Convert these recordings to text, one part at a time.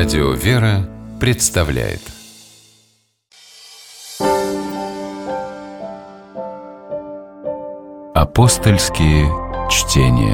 Радио «Вера» представляет Апостольские чтения.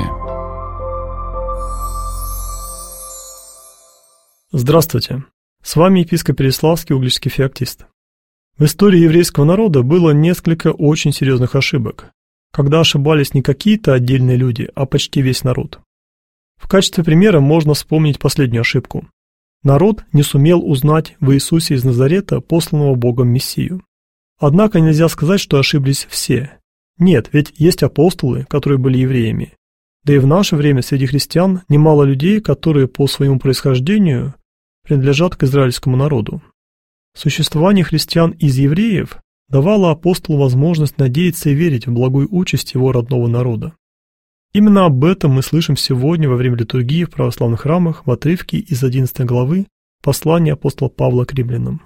Здравствуйте! С вами епископ Переславский, угличский феоктист. В истории еврейского народа было несколько очень серьезных ошибок, когда ошибались не какие-то отдельные люди, а почти весь народ. В качестве примера можно вспомнить последнюю ошибку. Народ не сумел узнать в Иисусе из Назарета посланного Богом Мессию. Однако нельзя сказать, что ошиблись все. Нет, ведь есть апостолы, которые были евреями. Да и в наше время среди христиан немало людей, которые по своему происхождению принадлежат к израильскому народу. Существование христиан из евреев давало апостолу возможность надеяться и верить в благую участь его родного народа. Именно об этом мы слышим сегодня во время литургии в православных храмах в отрывке из 11 главы послания апостола Павла к римлянам.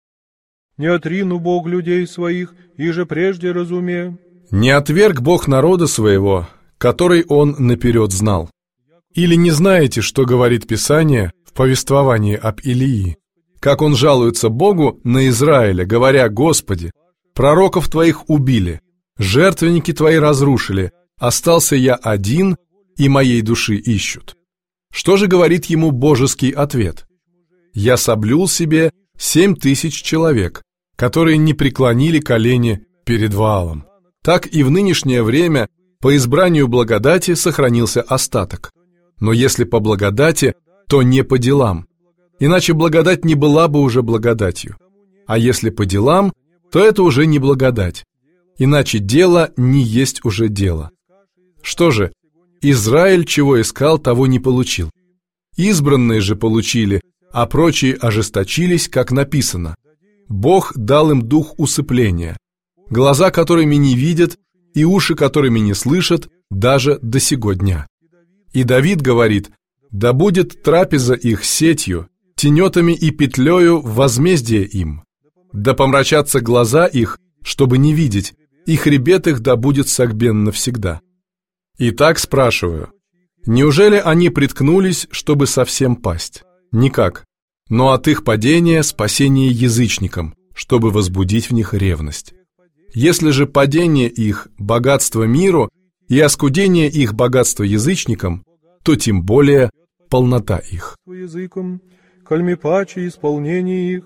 «Не отрину Бог людей своих, иже прежде разуме». «Не отверг Бог народа своего, который Он наперед знал». Или не знаете, что говорит Писание в повествовании об Илии? Как он жалуется Богу на Израиля, говоря: «Господи, пророков Твоих убили, жертвенники Твои разрушили, остался я один, и моей души ищут». Что же говорит ему божеский ответ? «Я соблюл себе 7000 человек, которые не преклонили колени перед Ваалом». Так и в нынешнее время по избранию благодати сохранился остаток. Но если по благодати, то не по делам. Иначе благодать не была бы уже благодатью. А если по делам, то это уже не благодать. Иначе дело не есть уже дело. Что же, Израиль чего искал, того не получил. Избранные же получили, а прочие ожесточились, как написано: «Бог дал им дух усыпления, глаза которыми не видят, и уши которыми не слышат, даже до сего дня». И Давид говорит: «Да будет трапеза их сетью, тенетами и петлею возмездие им. Да помрачатся глаза их, чтобы не видеть, и хребет их да будет согбен навсегда». Итак, спрашиваю, неужели они приткнулись, чтобы совсем пасть? Никак. Но от их падения спасение язычникам, чтобы возбудить в них ревность. Если же падение их – богатство миру, и оскудение их богатства язычникам, то тем более полнота их. Языком, кольми паче исполнение их.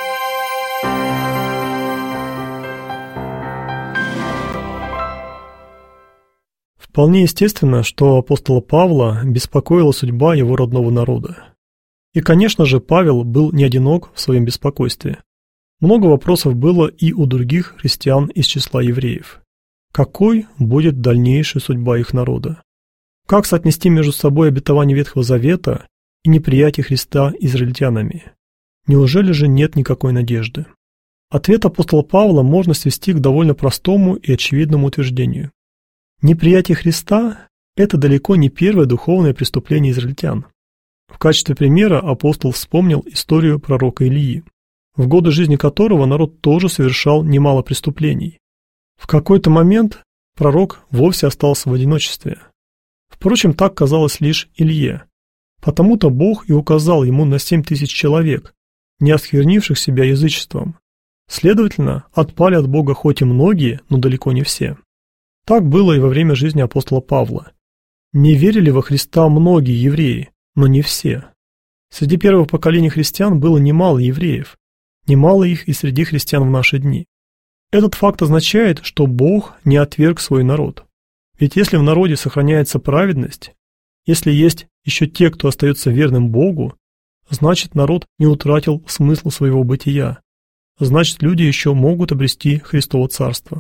Вполне естественно, что апостола Павла беспокоила судьба его родного народа. И, конечно же, Павел был не одинок в своем беспокойстве. Много вопросов было и у других христиан из числа евреев. Какой будет дальнейшая судьба их народа? Как соотнести между собой обетование Ветхого Завета и неприятие Христа израильтянами? Неужели же нет никакой надежды? Ответ апостола Павла можно свести к довольно простому и очевидному утверждению. Неприятие Христа – это далеко не первое духовное преступление израильтян. В качестве примера апостол вспомнил историю пророка Илии, в годы жизни которого народ тоже совершал немало преступлений. В какой-то момент пророк вовсе остался в одиночестве. Впрочем, так казалось лишь Илье. Потому-то Бог и указал ему на 7000 человек, не осквернивших себя язычеством. Следовательно, отпали от Бога хоть и многие, но далеко не все. Так было и во время жизни апостола Павла. Не верили во Христа многие евреи, но не все. Среди первых поколений христиан было немало евреев, немало их и среди христиан в наши дни. Этот факт означает, что Бог не отверг свой народ. Ведь если в народе сохраняется праведность, если есть еще те, кто остается верным Богу, значит народ не утратил смысл своего бытия, значит люди еще могут обрести Христово Царство.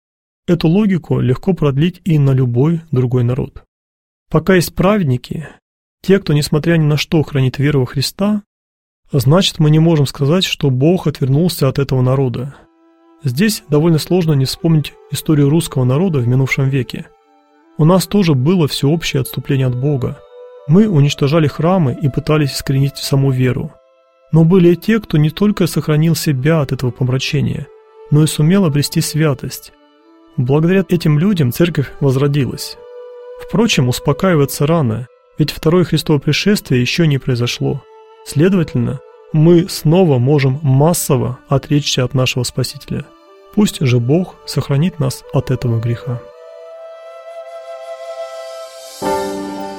Эту логику легко продлить и на любой другой народ. Пока есть праведники, те, кто несмотря ни на что хранит веру во Христа, значит мы не можем сказать, что Бог отвернулся от этого народа. Здесь довольно сложно не вспомнить историю русского народа в минувшем веке. У нас тоже было всеобщее отступление от Бога. Мы уничтожали храмы и пытались искоренить саму веру. Но были и те, кто не только сохранил себя от этого помрачения, но и сумел обрести святость. Благодаря этим людям церковь возродилась. Впрочем, успокаиваться рано, ведь второе Христово пришествие еще не произошло. Следовательно, мы снова можем массово отречься от нашего Спасителя. Пусть же Бог сохранит нас от этого греха.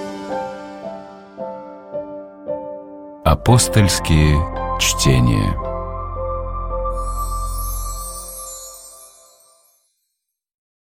Апостольские чтения.